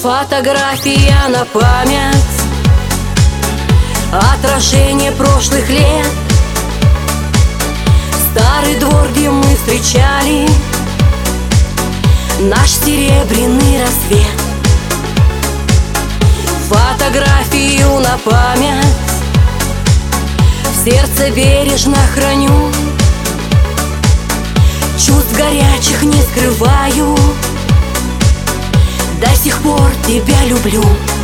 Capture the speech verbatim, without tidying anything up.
Фотография на память, отражение прошлых лет. Старый двор, где мы встречали наш серебряный рассвет. Фотографию на память в сердце бережно храню. Чувств горячих не скрываю, до сих пор тебя люблю.